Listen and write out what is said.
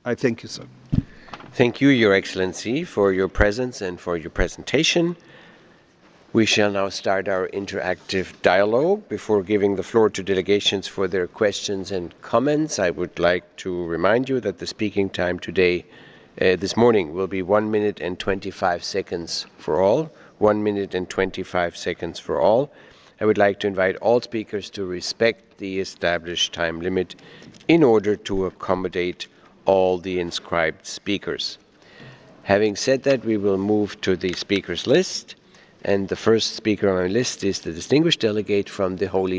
I thank you, sir. Thank you, Your Excellency, for your presence and for your presentation. We shall now start our interactive dialogue. Before giving the floor to delegations for their questions and comments, I would like to remind you that the speaking time today, this morning, will be 1 minute and 25 seconds for all. 1 minute and 25 seconds for all. I would like to invite all speakers to respect the established time limit in order to accommodate all the inscribed speakers. Having said that, we will move to the speakers list, and the first speaker on our list is the distinguished delegate from the Holy